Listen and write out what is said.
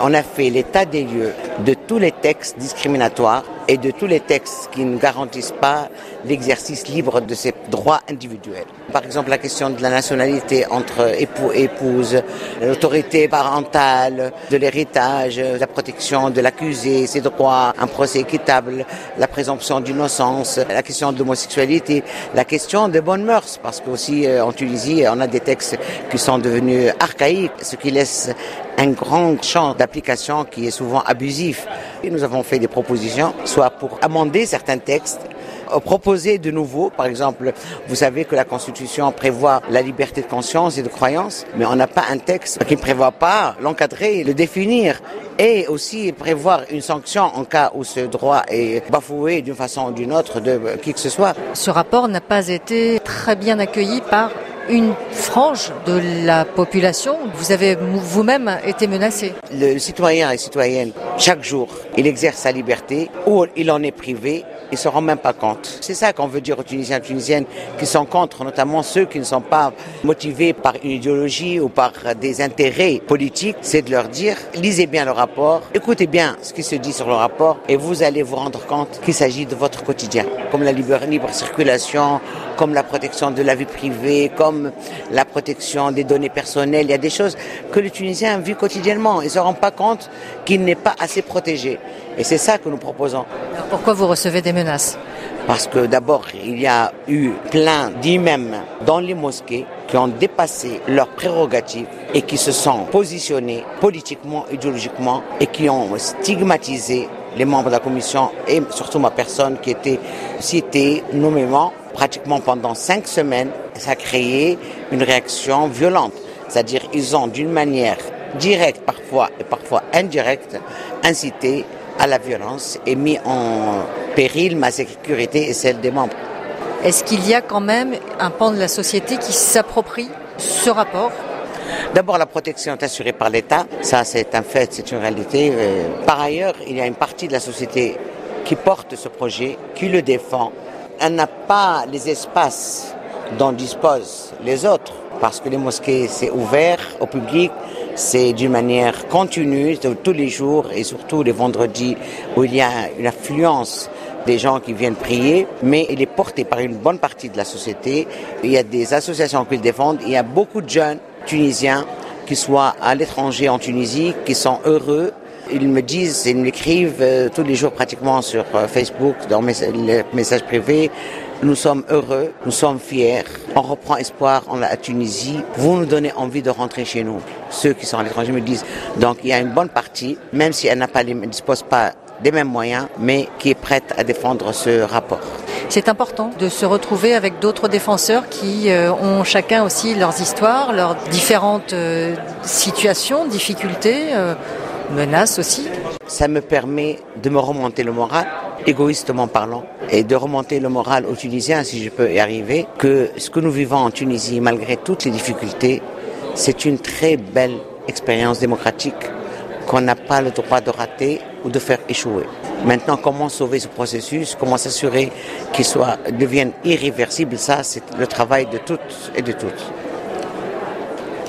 On a fait l'état des lieux de tous les textes discriminatoires et de tous les textes qui ne garantissent pas l'exercice libre de ces droits individuels. Par exemple, la question de la nationalité entre époux et épouses, l'autorité parentale, de l'héritage, la protection de l'accusé, ses droits, un procès équitable, la présomption d'innocence, la question de l'homosexualité, la question des bonnes mœurs, parce qu'aussi en Tunisie, on a des textes qui sont devenus archaïques, ce qui laisse un grand champ d'application qui est souvent abusif. Et nous avons fait des propositions, soit pour amender certains textes, proposer de nouveaux. Par exemple, vous savez que la Constitution prévoit la liberté de conscience et de croyance, mais on n'a pas un texte qui ne prévoit pas l'encadrer, le définir, et aussi prévoir une sanction en cas où ce droit est bafoué d'une façon ou d'une autre de qui que ce soit. Ce rapport n'a pas été très bien accueilli par une frange de la population. Vous avez vous-même été menacé. Le citoyen et citoyenne, chaque jour, il exerce sa liberté ou il en est privé. Ils ne se rendent même pas compte. C'est ça qu'on veut dire aux Tunisiens et Tunisiennes qui sont contre, notamment ceux qui ne sont pas motivés par une idéologie ou par des intérêts politiques, c'est de leur dire, lisez bien le rapport, écoutez bien ce qui se dit sur le rapport et vous allez vous rendre compte qu'il s'agit de votre quotidien, comme la libre circulation, comme la protection de la vie privée, comme la protection des données personnelles. Il y a des choses que les Tunisiens vivent quotidiennement. Ils ne se rendent pas compte qu'il n'est pas assez protégé. Et c'est ça que nous proposons. Alors pourquoi vous recevez des menaces ? Parce que d'abord, il y a eu plein d'imams dans les mosquées qui ont dépassé leurs prérogatives et qui se sont positionnés politiquement, idéologiquement et qui ont stigmatisé les membres de la commission et surtout ma personne qui était citée nommément pratiquement pendant 5 semaines. Ça a créé une réaction violente. C'est-à-dire ils ont d'une manière directe parfois et parfois indirecte incité à la violence et mis en péril ma sécurité et celle des membres. Est-ce qu'il y a quand même un pan de la société qui s'approprie ce rapport ? D'abord, la protection est assurée par l'État. Ça, c'est un fait, c'est une réalité. Par ailleurs, il y a une partie de la société qui porte ce projet, qui le défend. Elle n'a pas les espaces dont disposent les autres, parce que les mosquées, c'est ouvert au public, c'est d'une manière continue, tous les jours et surtout les vendredis où il y a une affluence des gens qui viennent prier, mais il est porté par une bonne partie de la société. Il y a des associations qui le défendent, il y a beaucoup de jeunes Tunisiens qui soient à l'étranger en Tunisie, qui sont heureux. Ils me disent, ils m'écrivent tous les jours pratiquement sur Facebook, dans les messages privés. Nous sommes heureux, nous sommes fiers, on reprend espoir en la Tunisie. Vous nous donnez envie de rentrer chez nous. Ceux qui sont à l'étranger me disent. Donc il y a une bonne partie, même si elle ne dispose pas des mêmes moyens, mais qui est prête à défendre ce rapport. C'est important de se retrouver avec d'autres défenseurs qui ont chacun aussi leurs histoires, leurs différentes situations, difficultés, menaces aussi. Ça me permet de me remonter le moral, égoïstement parlant, et de remonter le moral aux Tunisiens, si je peux y arriver, que ce que nous vivons en Tunisie, malgré toutes les difficultés, c'est une très belle expérience démocratique qu'on n'a pas le droit de rater ou de faire échouer. Maintenant, comment sauver ce processus, comment s'assurer qu'il devienne irréversible, ça, c'est le travail de toutes et de tous.